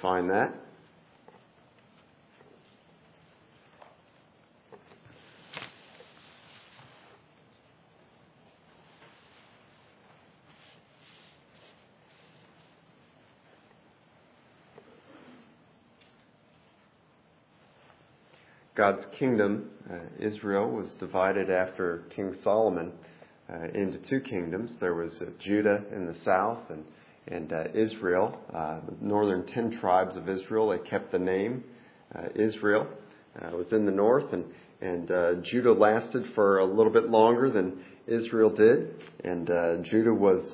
find that. God's kingdom, Israel, was divided after King Solomon into two kingdoms. There was Judah in the south and Israel, the northern 10 tribes of Israel. They kept the name Israel. It was in the north, and Judah lasted for a little bit longer than Israel did. And Judah was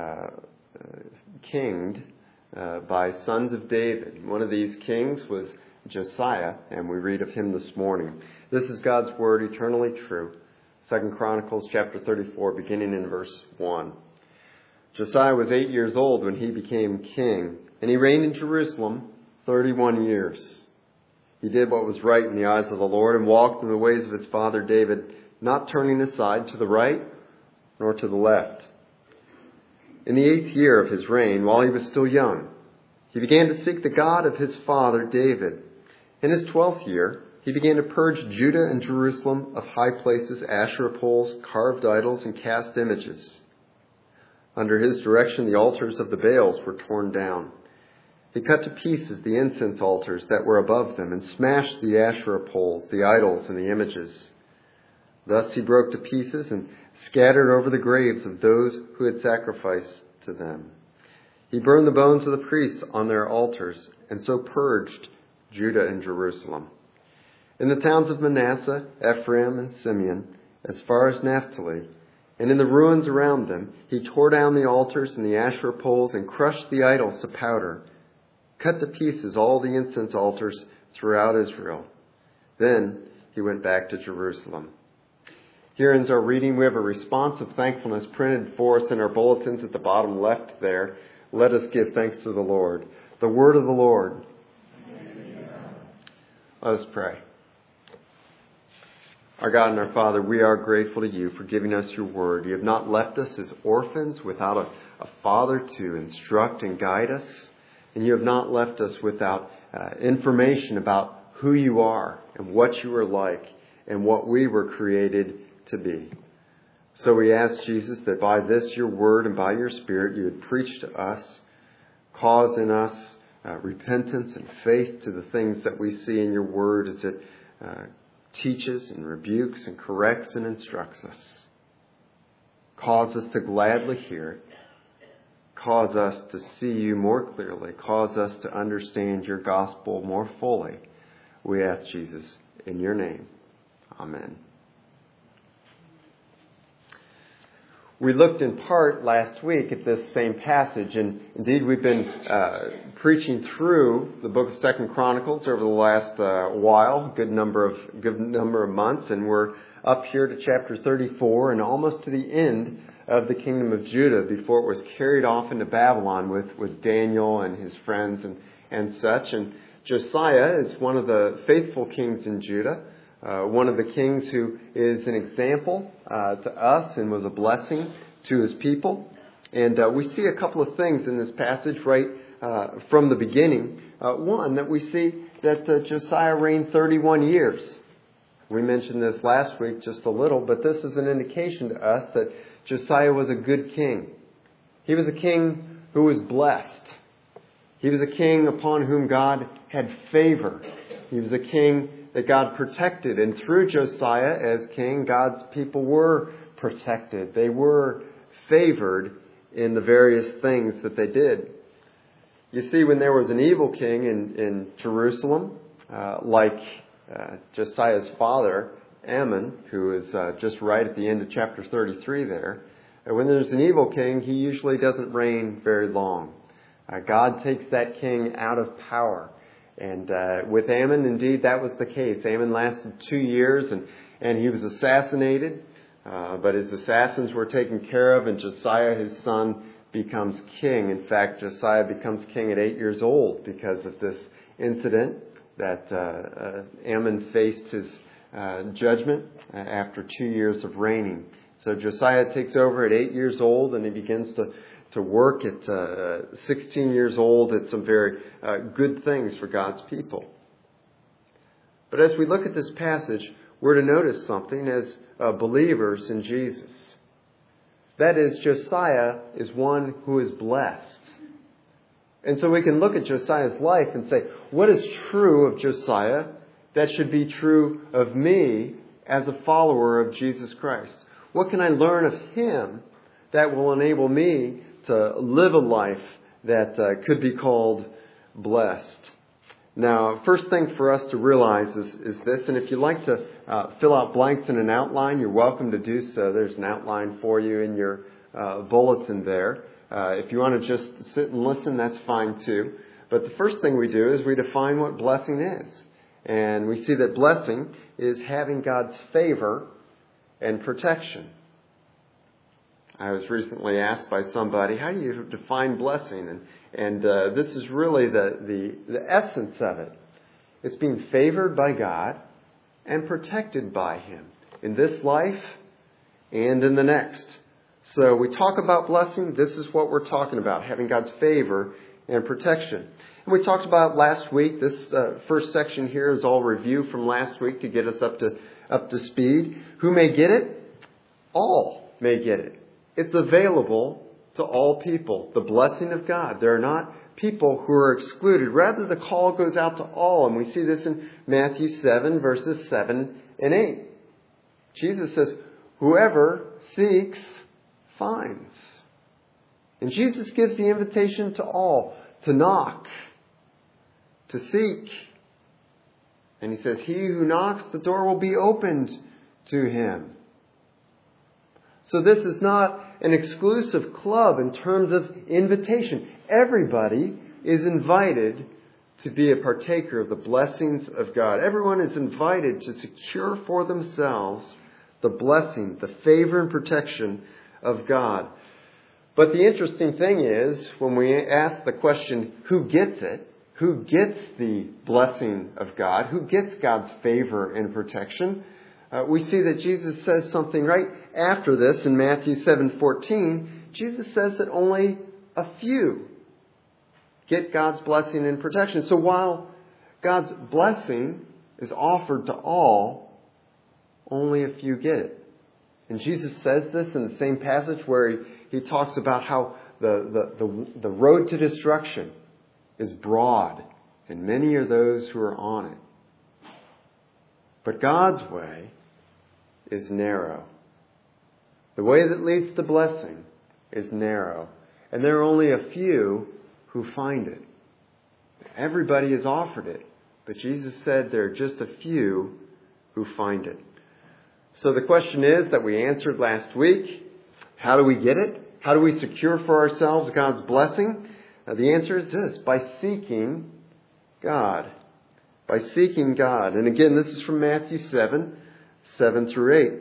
kinged by sons of David. One of these kings was Josiah, and we read of him this morning. This is God's word, eternally true. 2 Chronicles chapter 34, beginning in verse 1. Josiah was 8 years old when he became king, and he reigned in Jerusalem 31 years. He did what was right in the eyes of the Lord and walked in the ways of his father David, not turning aside to the right nor to the left. In the 8th year of his reign, while he was still young, he began to seek the God of his father David. In his 12th year, he began to purge Judah and Jerusalem of high places, Asherah poles, carved idols, and cast images. Under his direction, the altars of the Baals were torn down. He cut to pieces the incense altars that were above them and smashed the Asherah poles, the idols, and the images. Thus he broke to pieces and scattered over the graves of those who had sacrificed to them. He burned the bones of the priests on their altars and so purged Judah and Jerusalem. In the towns of Manasseh, Ephraim, and Simeon, as far as Naphtali, and in the ruins around them, he tore down the altars and the Asherah poles and crushed the idols to powder, cut to pieces all the incense altars throughout Israel. Then he went back to Jerusalem. Here ends our reading. We have a response of thankfulness printed for us in our bulletins at the bottom left there. Let us give thanks to the Lord. The word of the Lord. Let us pray. Our God and our Father, we are grateful to you for giving us your word. You have not left us as orphans without a father to instruct and guide us. And you have not left us without information about who you are and what you are like and what we were created to be. So we ask, Jesus, that by this, your word, and by your Spirit, you would preach to us, cause in us repentance and faith to the things that we see in your word as it teaches and rebukes and corrects and instructs us. Cause us to gladly hear it. Cause us to see you more clearly. Cause us to understand your gospel more fully. We ask, Jesus, in your name. Amen. We looked in part last week at this same passage, and indeed we've been preaching through the book of 2 Chronicles over the last while, good number of months, and we're up here to chapter 34 and almost to the end of the kingdom of Judah before it was carried off into Babylon with Daniel and his friends and such. And Josiah is one of the faithful kings in Judah. One of the kings who is an example to us and was a blessing to his people. And we see a couple of things in this passage right from the beginning. One, that we see that Josiah reigned 31 years. We mentioned this last week just a little, but this is an indication to us that Josiah was a good king. He was a king who was blessed. He was a king upon whom God had favor. He was a king that God protected. And through Josiah as king, God's people were protected. They were favored in the various things that they did. You see, when there was an evil king in Jerusalem, like Josiah's father, Amon, who is just right at the end of chapter 33 there, when there's an evil king, he usually doesn't reign very long. God takes that king out of power. And with Amon, indeed, that was the case. Amon lasted 2 years, and he was assassinated. But his assassins were taken care of, and Josiah, his son, becomes king. In fact, Josiah becomes king at 8 years old because of this incident that Amon faced his judgment after 2 years of reigning. So Josiah takes over at 8 years old, and he begins to work at 16 years old at some very good things for God's people. But as we look at this passage, we're to notice something as believers in Jesus. That is, Josiah is one who is blessed. And so we can look at Josiah's life and say, what is true of Josiah that should be true of me as a follower of Jesus Christ? What can I learn of him that will enable me to live a life that could be called blessed? Now, first thing for us to realize is this, and if you'd like to fill out blanks in an outline, you're welcome to do so. There's an outline for you in your bulletin there. If you want to just sit and listen, that's fine too. But the first thing we do is we define what blessing is. And we see that blessing is having God's favor and protection. I was recently asked by somebody, how do you define blessing? And this is really the essence of it. It's being favored by God and protected by Him in this life and in the next. So we talk about blessing. This is what we're talking about, having God's favor and protection. And we talked about last week. This first section here is all review from last week to get us up to speed. Who may get it? All may get it. It's available to all people, the blessing of God. There are not people who are excluded. Rather, the call goes out to all. And we see this in Matthew 7, verses 7 and 8. Jesus says, whoever seeks, finds. And Jesus gives the invitation to all to knock, to seek. And He says, he who knocks, the door will be opened to him. So this is not an exclusive club in terms of invitation. Everybody is invited to be a partaker of the blessings of God. Everyone is invited to secure for themselves the blessing, the favor and protection of God. But the interesting thing is, when we ask the question, who gets it? Who gets the blessing of God? Who gets God's favor and protection? We see that Jesus says something right after this in Matthew 7:14. Jesus says that only a few get God's blessing and protection. So while God's blessing is offered to all, only a few get it. And Jesus says this in the same passage where he talks about how the road to destruction is broad and many are those who are on it. But God's way is narrow. The way that leads to blessing is narrow. And there are only a few who find it. Everybody is offered it. But Jesus said there are just a few who find it. So the question is that we answered last week, how do we get it? How do we secure for ourselves God's blessing? The answer is this, by seeking God. By seeking God. And again, this is from Matthew 7 through 8.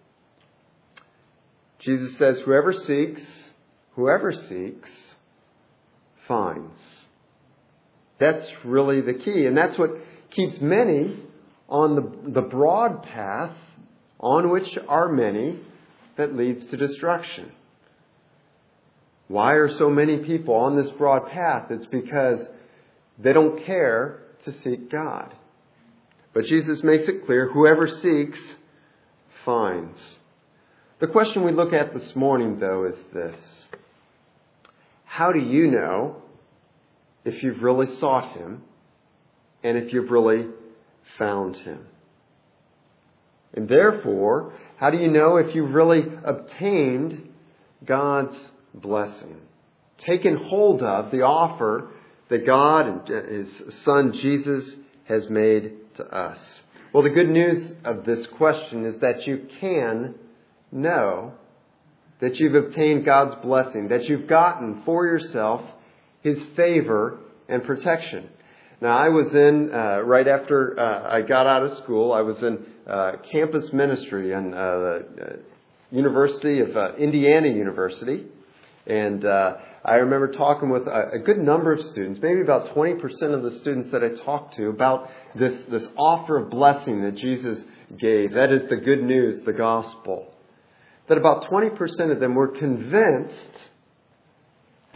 Jesus says, whoever seeks, finds. That's really the key. And that's what keeps many on the broad path on which are many that leads to destruction. Why are so many people on this broad path? It's because they don't care to seek God. But Jesus makes it clear, whoever seeks, finds. The question we look at this morning, though, is this. How do you know if you've really sought Him and if you've really found Him? And therefore, how do you know if you've really obtained God's blessing? Taken hold of the offer that God and His Son Jesus has made to us. Well, the good news of this question is that you can know that you've obtained God's blessing, that you've gotten for yourself His favor and protection. Now, I was in, right after I got out of school, I was in campus ministry in the University of Indiana University. And I remember talking with a good number of students, maybe about 20% of the students that I talked to, about this offer of blessing that Jesus gave. That is the good news, the gospel. That about 20% of them were convinced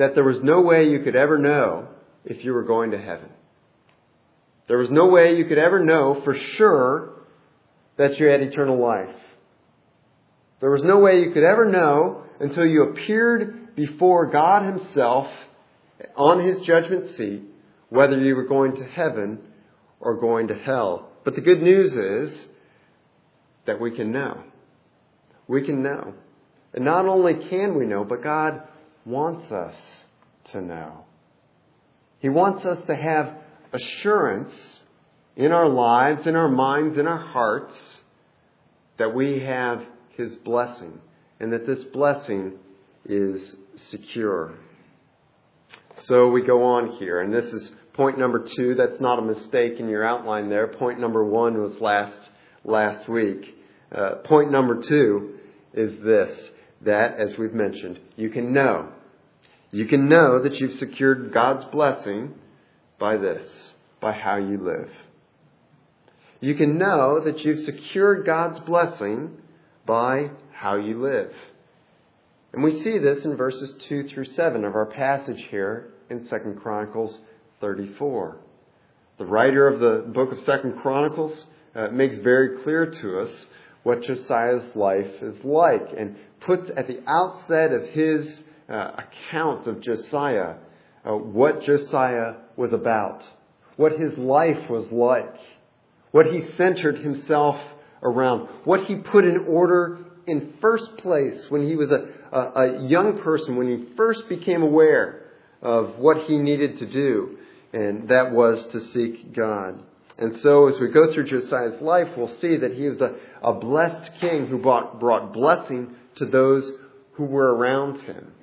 that there was no way you could ever know if you were going to heaven. There was no way you could ever know for sure that you had eternal life. There was no way you could ever know until you appeared before God Himself on His judgment seat whether you were going to heaven or going to hell. But the good news is that we can know. We can know. And not only can we know, but God wants us to know. He wants us to have assurance in our lives, in our minds, in our hearts, that we have His blessing, and that this blessing is secure. So we go on here, and this is point number 2. That's not a mistake in your outline there. Point number 1 was last week. Point number 2 is this, that, as we've mentioned, you can know. You can know that you've secured God's blessing by this, by how you live. You can know that you've secured God's blessing by how you live. And we see this in verses 2 through 7 of our passage here in 2 Chronicles 34. The writer of the book of 2 Chronicles makes very clear to us what Josiah's life is like, and puts at the outset of his account of Josiah what Josiah was about, what his life was like, what he centered himself around, what he put in order in first place when he was a young person, when he first became aware of what he needed to do, and that was to seek God. And so as we go through Josiah's life, we'll see that he was a blessed king who brought blessing to those who were around him.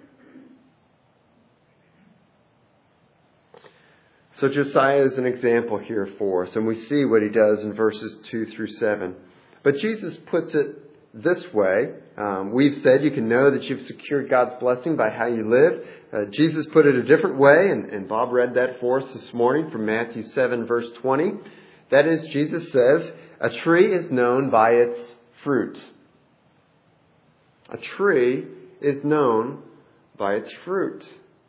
So Josiah is an example here for us, and we see what he does in verses 2 through 7. But Jesus puts it this way. We've said you can know that you've secured God's blessing by how you live. Jesus put it a different way, and Bob read that for us this morning from Matthew 7, verse 20. That is, Jesus says, a tree is known by its fruit. A tree is known by its fruit.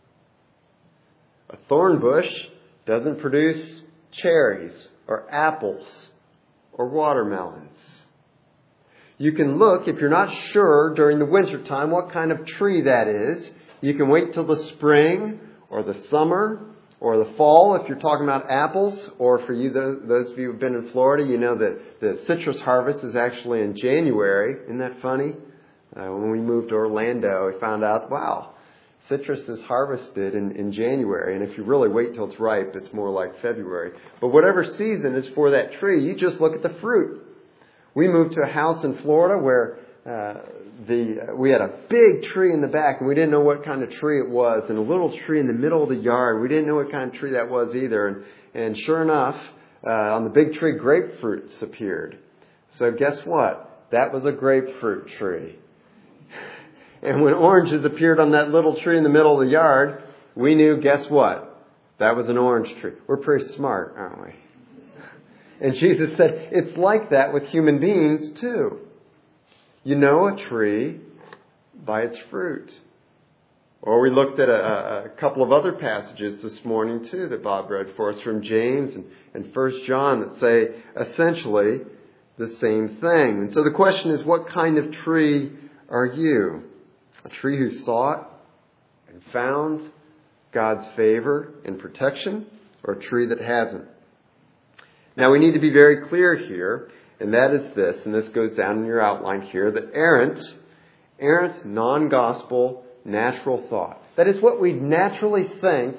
A thorn bush doesn't produce cherries or apples or watermelons. You can look, if you're not sure during the wintertime what kind of tree that is, you can wait till the spring or the summer or the fall if you're talking about apples, or for you, those of you who've been in Florida, you know that the citrus harvest is actually in January. Isn't that funny? When we moved to Orlando, we found out, wow, citrus is harvested in January, and if you really wait till it's ripe, it's more like February. But whatever season is for that tree, you just look at the fruit. We moved to a house in Florida where we had a big tree in the back, and we didn't know what kind of tree it was, and a little tree in the middle of the yard. We didn't know what kind of tree that was either. And sure enough, on the big tree, grapefruits appeared. So guess what? That was a grapefruit tree. And when oranges appeared on that little tree in the middle of the yard, we knew, guess what? That was an orange tree. We're pretty smart, aren't we? And Jesus said, it's like that with human beings too. You know a tree by its fruit. Or we looked at a couple of other passages this morning too that Bob read for us from James and 1 John that say essentially the same thing. And so the question is, what kind of tree are you? A tree who sought and found God's favor and protection, or a tree that hasn't? Now we need to be very clear here, and that is this, and this goes down in your outline here, that errant, non-gospel, natural thought. That is what we naturally think,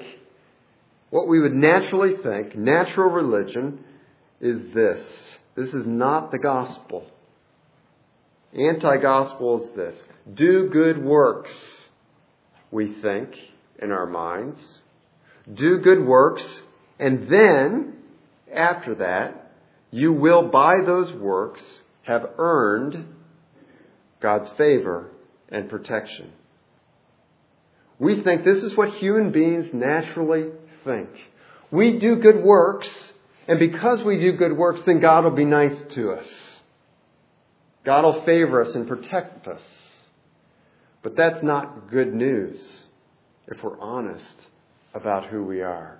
natural religion is this. This is not the gospel. Anti-gospel is this. Do good works, we think, in our minds. Do good works, and then, after that, you will, by those works, have earned God's favor and protection. We think this is what human beings naturally think. We do good works, and because we do good works, then God will be nice to us. God will favor us and protect us. But that's not good news. if we're honest about who we are.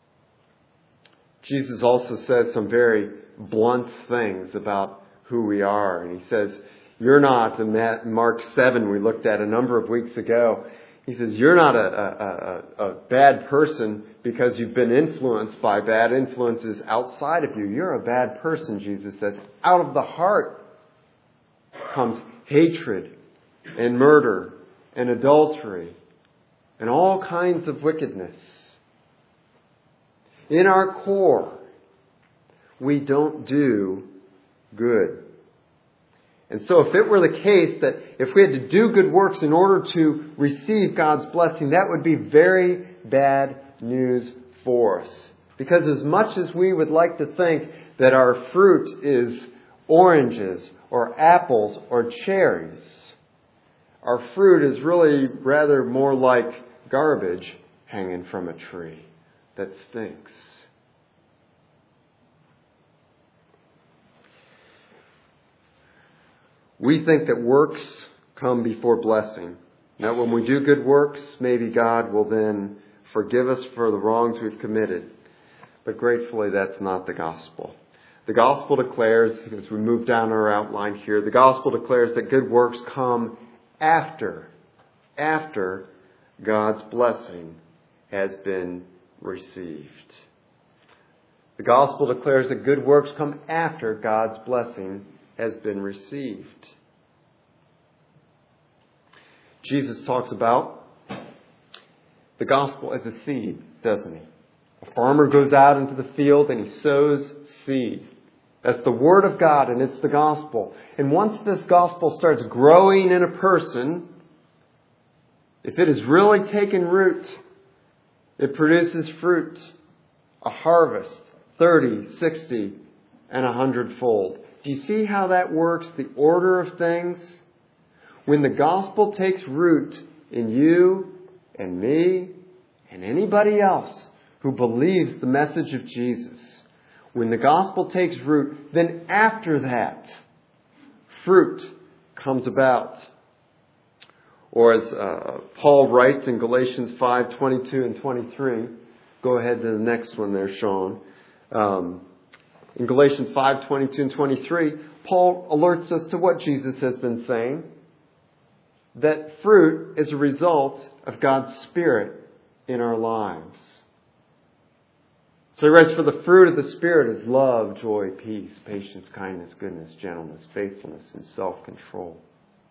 Jesus also says some very blunt things about who we are. And he says, you're not, in Mark 7 we looked at a number of weeks ago, he says, you're not a bad person because you've been influenced by bad influences outside of you. You're a bad person, Jesus says. Out of the heart comes hatred and murder and adultery and all kinds of wickedness. In our core, we don't do good. And so if it were the case that if we had to do good works in order to receive God's blessing, that would be very bad news for us. Because as much as we would like to think that our fruit is oranges or apples or cherries, our fruit is really rather more like garbage hanging from a tree that stinks. We think that works come before blessing. That when we do good works, maybe God will then forgive us for the wrongs we've committed. But gratefully, that's not the gospel. The gospel declares, as we move down our outline here, the gospel declares that good works come after God's blessing has been received. The gospel declares that good works come after God's blessing has been received. Jesus talks about the gospel as a seed, doesn't he? A farmer goes out into the field and he sows seed. That's the Word of God, and it's the gospel. And once this gospel starts growing in a person, if it has really taken root, it produces fruit, a harvest, 30, 60, and 100-fold. Do you see how that works, the order of things? When the gospel takes root in you and me and anybody else who believes the message of Jesus, when the gospel takes root, then after that, fruit comes about. Or as Paul writes in Galatians 5:22 and 23, go ahead to the next one there, Sean. In Galatians 5:22 and 23, Paul alerts us to what Jesus has been saying, that fruit is a result of God's Spirit in our lives. So he writes, for the fruit of the Spirit is love, joy, peace, patience, kindness, goodness, gentleness, faithfulness, and self-control.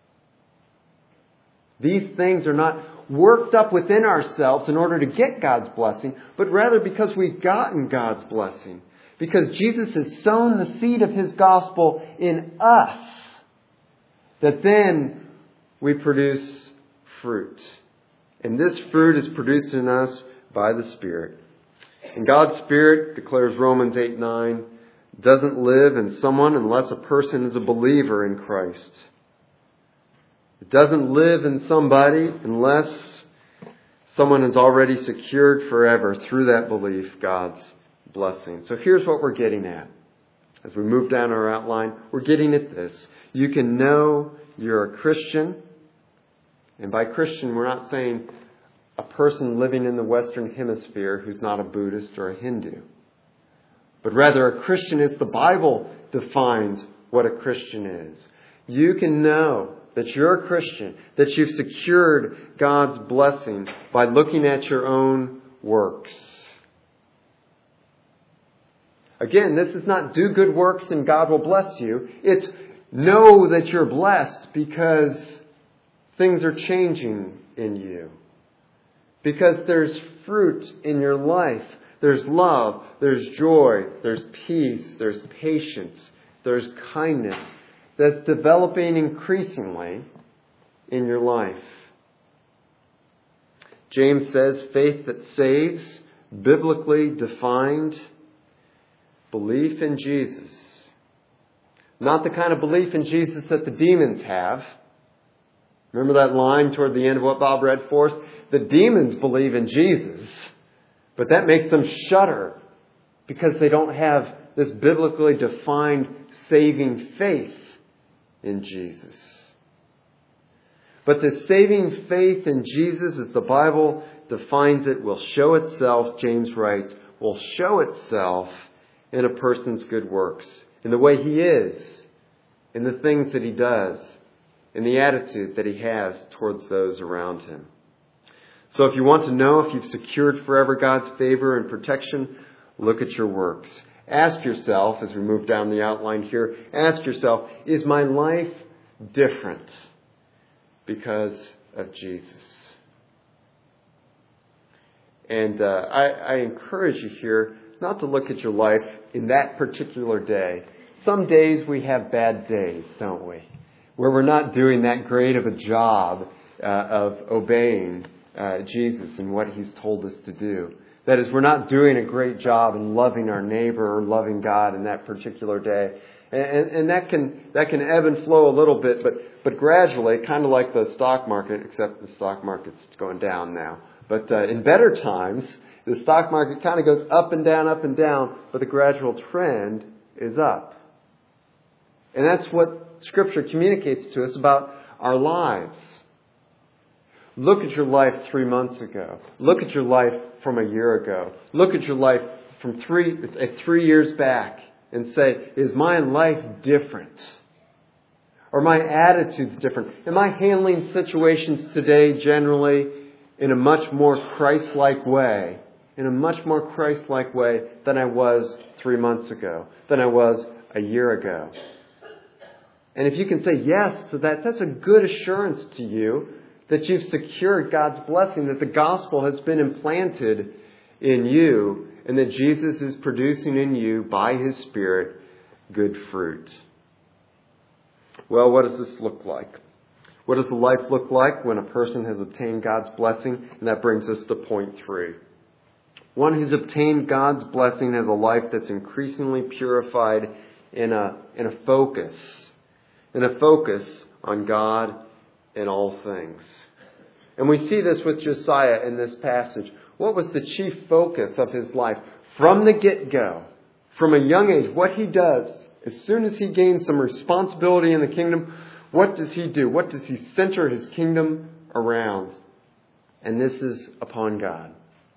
These things are not worked up within ourselves in order to get God's blessing, but rather because we've gotten God's blessing. Because Jesus has sown the seed of His gospel in us, that then we produce fruit. And this fruit is produced in us by the Spirit. And God's Spirit, declares Romans 8:9, doesn't live in someone unless a person is a believer in Christ. It doesn't live in somebody unless someone has already secured forever through that belief God's blessing. So here's what we're getting at. As we move down our outline, we're getting at this. You can know you're a Christian. And by Christian, we're not saying a person living in the Western Hemisphere who's not a Buddhist or a Hindu. But rather, a Christian is the Bible defines what a Christian is. You can know that you're a Christian, that you've secured God's blessing by looking at your own works. Again, this is not do good works and God will bless you. It's know that you're blessed because things are changing in you. Because there's fruit in your life. There's love, there's joy, there's peace, there's patience, there's kindness that's developing increasingly in your life. James says faith that saves, biblically defined, belief in Jesus. Not the kind of belief in Jesus that the demons have. Remember that line toward the end of what Bob read for us? The demons believe in Jesus, but that makes them shudder because they don't have this biblically defined saving faith in Jesus. But the saving faith in Jesus, as the Bible defines it, will show itself, James writes, will show itself in a person's good works, in the way he is, in the things that he does, in the attitude that he has towards those around him. So if you want to know if you've secured forever God's favor and protection, look at your works. Ask yourself, as we move down the outline here, ask yourself, is my life different because of Jesus? And I encourage you here not to look at your life in that particular day. Some days we have bad days, don't we? Where we're not doing that great of a job of obeying Jesus and what he's told us to do. That is, we're not doing a great job in loving our neighbor or loving God in that particular day. And that can ebb and flow a little bit, but gradually, kind of like the stock market, except the stock market's going down now. But in better times, the stock market kind of goes up and down, but the gradual trend is up. And that's what Scripture communicates to us about our lives. Look at your life 3 months ago. Look at your life from a year ago. Look at your life from 3 years back and say, is my life different? Are my attitudes different? Am I handling situations today generally in a much more Christ-like way? In a much more Christ-like way than I was 3 months ago, than I was a year ago. And if you can say yes to that, that's a good assurance to you that you've secured God's blessing, that the gospel has been implanted in you, and that Jesus is producing in you, by His Spirit, good fruit. Well, what does this look like? What does the life look like when a person has obtained God's blessing? And that brings us to point 3. One who's obtained God's blessing has a life that's increasingly purified in a focus on God in all things. And we see this with Josiah in this passage. What was the chief focus of his life? From the get-go, from a young age, what he does, as soon as he gains some responsibility in the kingdom, what does he do? What does he center his kingdom around? And this is upon God.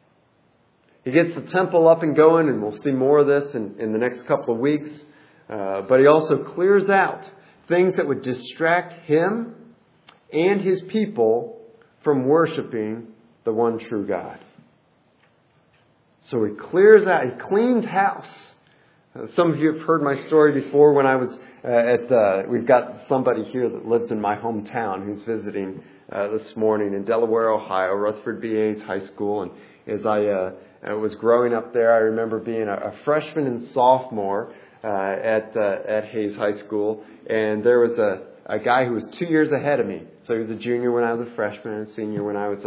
He gets the temple up and going, and we'll see more of this in the next couple of weeks. But he also clears out things that would distract him and his people from worshiping the one true God. So he clears out, he cleans house. Some of you have heard my story before when I was we've got somebody here that lives in my hometown who's visiting this morning in Delaware, Ohio, Rutherford B. Hayes High School. And as I was growing up there, I remember being a freshman and sophomore at Hayes High School. And there was a guy who was 2 years ahead of me. So he was a junior when I was a freshman and a senior when I was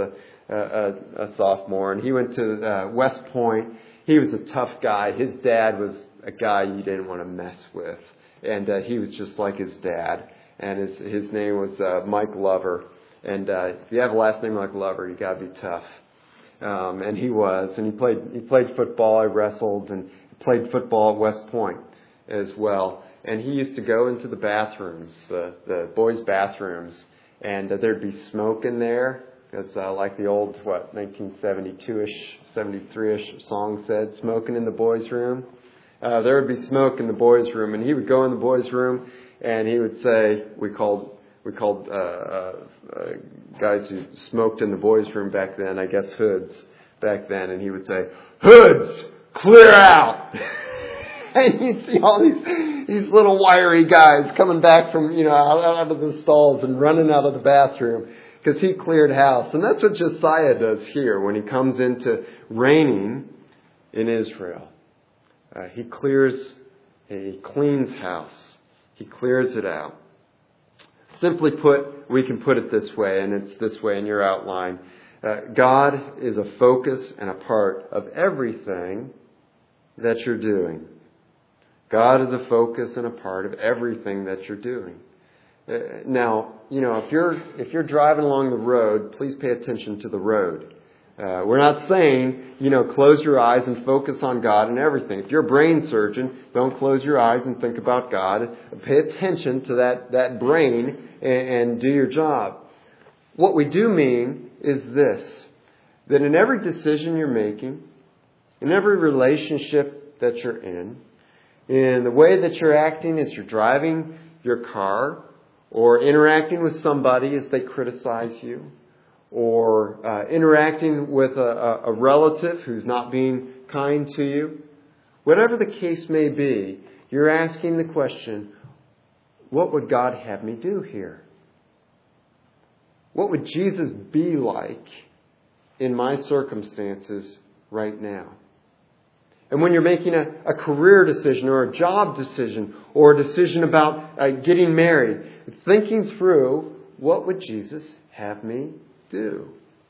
a sophomore. And he went to West Point. He was a tough guy. His dad was a guy you didn't want to mess with. And he was just like his dad. And his name was Mike Lover. And if you have a last name like Lover, you got to be tough. And he was. And he played football. I wrestled and played football at West Point as well. And he used to go into the bathrooms, the boys' bathrooms, and there'd be smoke in there. Because like the old, 1972-ish, 73-ish song said, smoking in the boys' room. There would be smoke in the boys' room, and he would go in the boys' room, and he would say, we called guys who smoked in the boys' room back then, I guess hoods back then, and he would say, "Hoods, clear out!" And you'd see all these little wiry guys coming back from, out of the stalls and running out of the bathroom because he cleared house. And that's what Josiah does here when he comes into reigning in Israel. He cleans house. He clears it out. Simply put, we can put it this way, and it's this way in your outline. God is a focus and a part of everything that you're doing. God is a focus and a part of everything that you're doing. Now, if you're driving along the road, please pay attention to the road. We're not saying, close your eyes and focus on God and everything. If you're a brain surgeon, don't close your eyes and think about God. Pay attention to that brain and do your job. What we do mean is this. that in every decision you're making, in every relationship that you're in the way that you're acting as you're driving your car, or interacting with somebody as they criticize you, or interacting with a relative who's not being kind to you, whatever the case may be, you're asking the question, what would God have me do here? What would Jesus be like in my circumstances right now? And when you're making a career decision or a job decision or a decision about getting married, thinking through, what would Jesus have me do?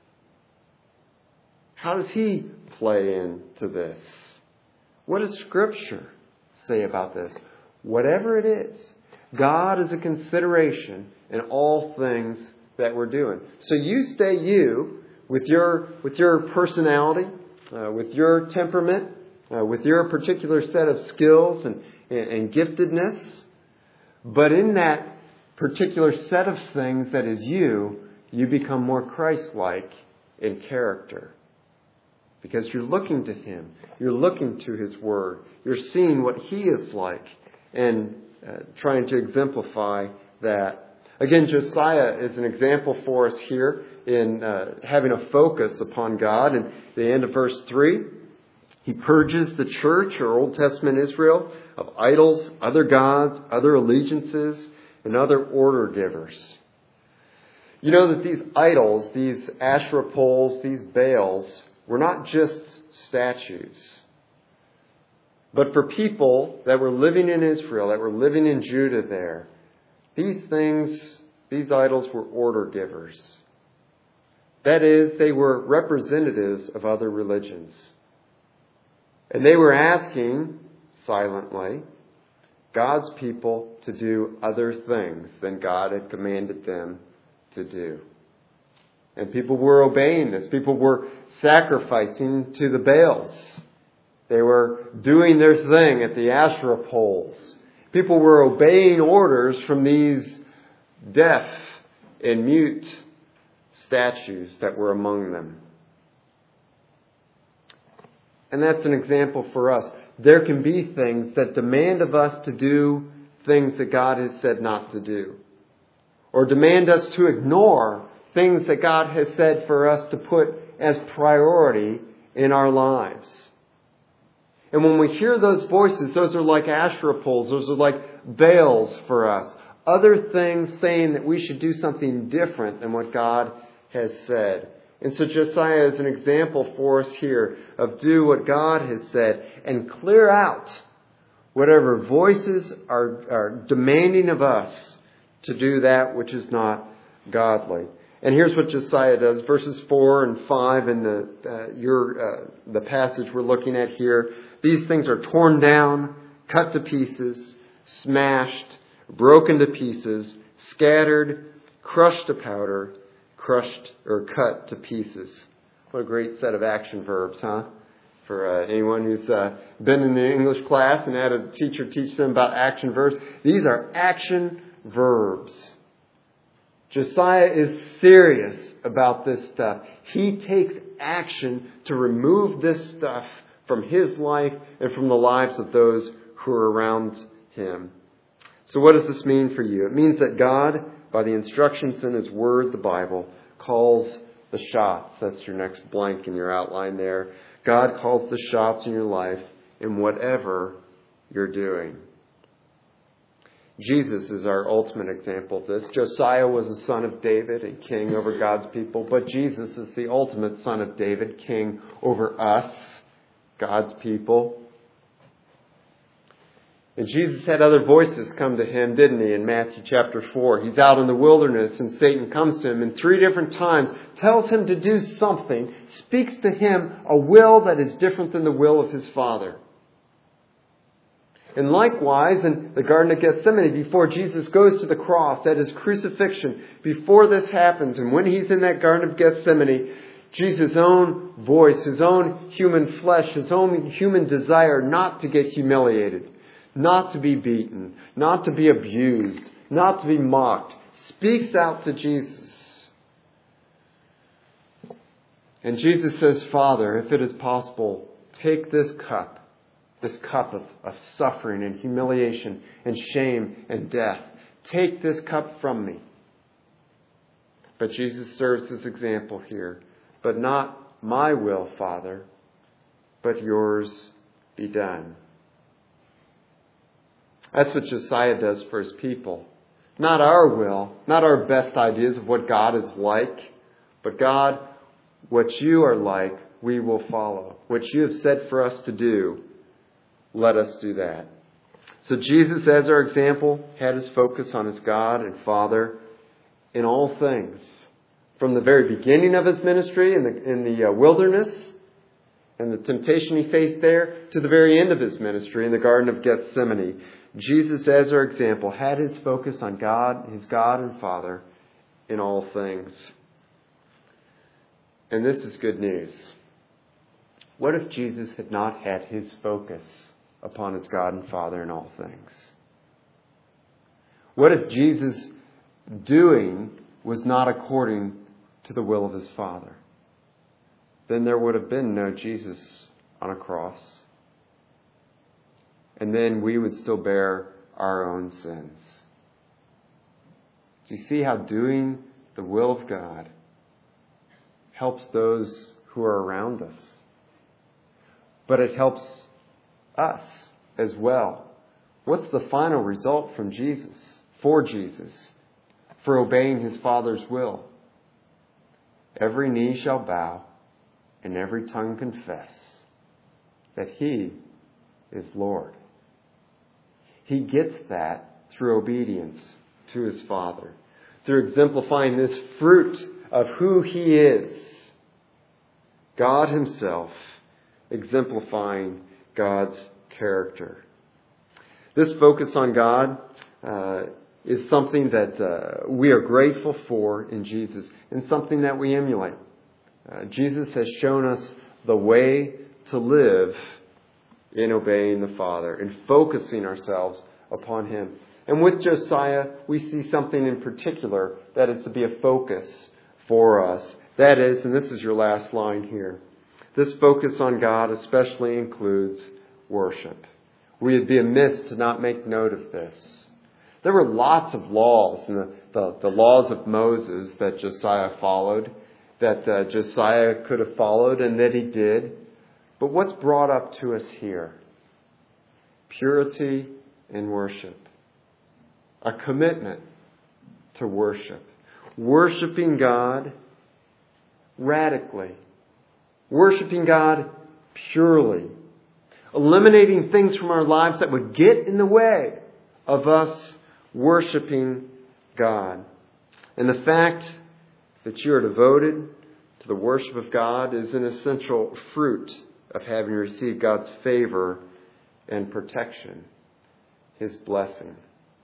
How does He play into this? What does Scripture say about this? Whatever it is, God is a consideration in all things that we're doing. So you stay you with your personality, with your temperament, with your particular set of skills and giftedness. But in that particular set of things that is you become more Christ-like in character. Because you're looking to Him. You're looking to His Word. You're seeing what He is like and trying to exemplify that. Again, Josiah is an example for us here in having a focus upon God. And the end of verse 3, he purges the church, or Old Testament Israel, of idols, other gods, other allegiances, and other order givers. You know that these idols, these Asherah poles, these Baals, were not just statues. But for people that were living in Israel, that were living in Judah there, these things, these idols were order givers. That is, they were representatives of other religions. And they were asking, silently, God's people to do other things than God had commanded them to do. And people were obeying this. People were sacrificing to the Baals. They were doing their thing at the Asherah poles. People were obeying orders from these deaf and mute statues that were among them. And that's an example for us. There can be things that demand of us to do things that God has said not to do. Or demand us to ignore things that God has said for us to put as priority in our lives. And when we hear those voices, those are like Asherah poles. Those are like Baals for us. Other things saying that we should do something different than what God has said. And so Josiah is an example for us here of do what God has said and clear out whatever voices are demanding of us to do that which is not godly. And here's what Josiah does. Verses 4 and 5 in the passage we're looking at here. These things are torn down, cut to pieces, smashed, broken to pieces, scattered, crushed to powder, crushed or cut to pieces. What a great set of action verbs, huh? For anyone who's been in the English class and had a teacher teach them about action verbs. These are action verbs. Josiah is serious about this stuff. He takes action to remove this stuff from his life and from the lives of those who are around him. So what does this mean for you? It means that God, by the instructions in His Word, the Bible, calls the shots. That's your next blank in your outline there. God calls the shots in your life in whatever you're doing. Jesus is our ultimate example of this. Josiah was a son of David and king over God's people, but Jesus is the ultimate son of David, king over us, God's people. And Jesus had other voices come to Him, didn't He, in Matthew chapter 4. He's out in the wilderness and Satan comes to Him and 3 different times tells Him to do something, speaks to Him a will that is different than the will of His Father. And likewise, in the Garden of Gethsemane, before Jesus goes to the cross, at His crucifixion, before this happens, and when He's in that Garden of Gethsemane, Jesus' own voice, His own human flesh, His own human desire not to get humiliated, not to be beaten, not to be abused, not to be mocked, speaks out to Jesus. And Jesus says, Father, if it is possible, take this cup of suffering and humiliation and shame and death. Take this cup from me. But Jesus serves this example here. But not my will, Father, but yours be done. That's what Josiah does for his people. Not our will, not our best ideas of what God is like, but God, what you are like, we will follow. What you have said for us to do, let us do that. So Jesus, as our example, had his focus on his God and Father in all things. From the very beginning of his ministry in the wilderness and the temptation he faced there, to the very end of his ministry in the Garden of Gethsemane. Jesus, as our example, had his focus on God, his God and Father, in all things. And this is good news. What if Jesus had not had his focus upon his God and Father in all things? What if Jesus' doing was not according to the will of his Father? Then there would have been no Jesus on a cross. And then we would still bear our own sins. Do you see how doing the will of God helps those who are around us? But it helps us as well. What's the final result from Jesus, for obeying his Father's will? Every knee shall bow and every tongue confess that he is Lord. He gets that through obedience to his Father, through exemplifying this fruit of who he is. God himself exemplifying God's character. This focus on God is something that we are grateful for in Jesus and something that we emulate. Jesus has shown us the way to live in obeying the Father and focusing ourselves upon him. And with Josiah, we see something in particular that is to be a focus for us. That is, and this is your last line here, this focus on God especially includes worship. We would be amiss to not make note of this. There were lots of laws, and the laws of Moses that Josiah followed, that Josiah could have followed and that he did. But what's brought up to us here? Purity and worship. A commitment to worship. Worshiping God radically. Worshiping God purely. Eliminating things from our lives that would get in the way of us worshiping God. And the fact that you are devoted to the worship of God is an essential fruit of having received God's favor and protection, his blessing.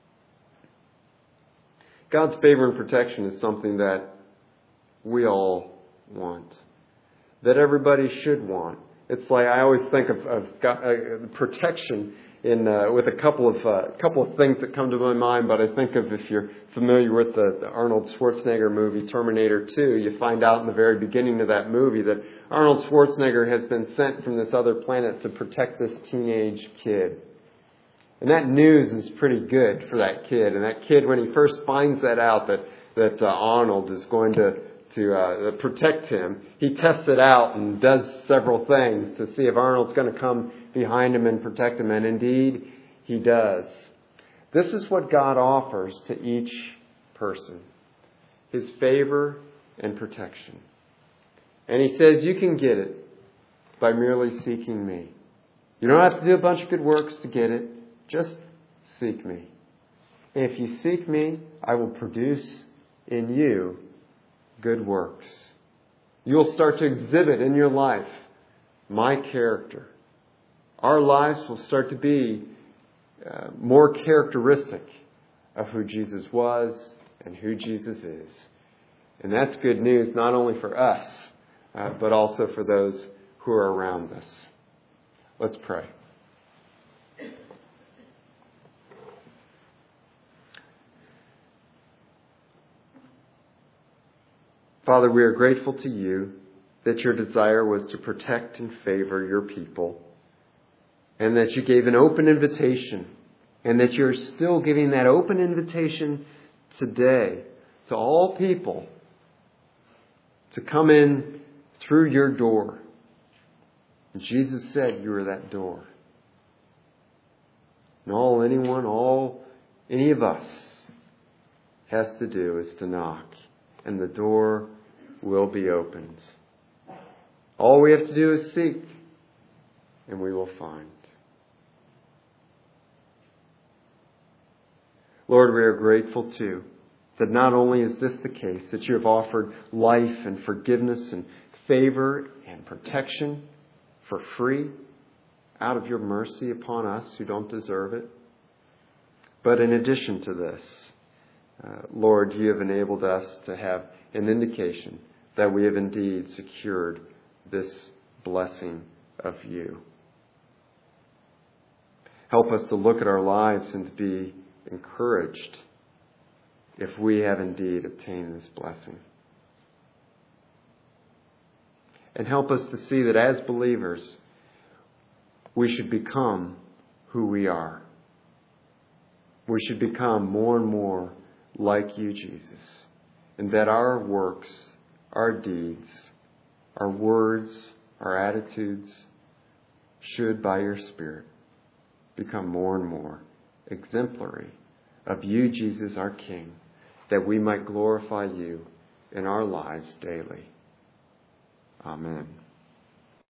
God's favor and protection is something that we all want, that everybody should want. It's like I always think of God, protection with a couple of things that come to my mind. But I think of, if you're familiar with the Arnold Schwarzenegger movie Terminator 2, you find out in the very beginning of that movie that Arnold Schwarzenegger has been sent from this other planet to protect this teenage kid. And that news is pretty good for that kid. And that kid, when he first finds that out, that Arnold is going to protect him, he tests it out and does several things to see if Arnold's going to come behind him and protect him. And indeed, he does. This is what God offers to each person. His favor and protection. And he says, you can get it by merely seeking me. You don't have to do a bunch of good works to get it. Just seek me. And if you seek me, I will produce in you good works. You'll start to exhibit in your life my character. Our lives will start to be more characteristic of who Jesus was and who Jesus is. And that's good news not only for us, but also for those who are around us. Let's pray. Father, we are grateful to you that your desire was to protect and favor your people, and that you gave an open invitation, and that you're still giving that open invitation today to all people to come in through your door. And Jesus said you are that door. And all any of us has to do is to knock, and the door will be opened. All we have to do is seek, and we will find. Lord, we are grateful too that not only is this the case, that you have offered life and forgiveness and favor and protection for free out of your mercy upon us who don't deserve it. But in addition to this, Lord, you have enabled us to have an indication that we have indeed secured this blessing of you. Help us to look at our lives and to be encouraged if we have indeed obtained this blessing. And help us to see that as believers, we should become who we are. We should become more and more like you, Jesus. And that our works, our deeds, our words, our attitudes should, by your Spirit, become more and more exemplary of you, Jesus, our King, that we might glorify you in our lives daily. Amen.